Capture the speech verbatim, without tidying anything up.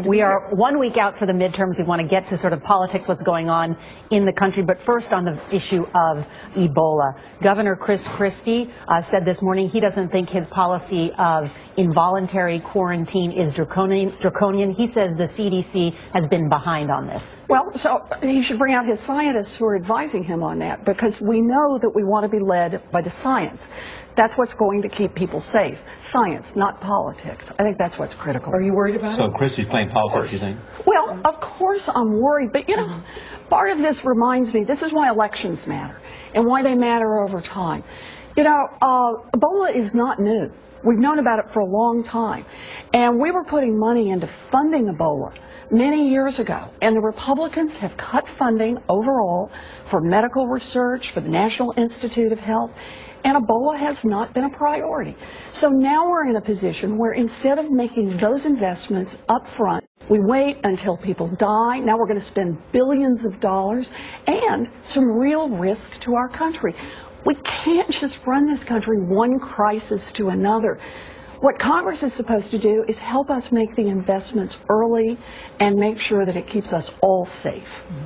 We are one week out for the midterms. We want to get to sort of politics, what's going on in the country. But first on the issue of Ebola. Governor Chris Christie uh, said this morning he doesn't think his policy of involuntary quarantine is draconian. draconian. He says the C D C has been behind on this. Well, so he should bring out his scientists who are advising him on that, because we know that we want to be led by the science. That's what's going to keep people safe. Science, not politics. I think that's what's critical. Are you worried about so it? So Christie's playing politics, you think? Well, of course I'm worried, but you know, mm-hmm. part of this reminds me, this is why elections matter and why they matter over time. You know, uh, Ebola is not new. We've known about it for a long time. And we were putting money into funding Ebola many years ago. And the Republicans have cut funding overall for medical research, for the National Institute of Health. And Ebola has not been a priority. So now we're in a position where instead of making those investments up front, we wait until people die. Now we're going to spend billions of dollars and some real risk to our country. We can't just run this country one crisis to another. What Congress is supposed to do is help us make the investments early and make sure that it keeps us all safe.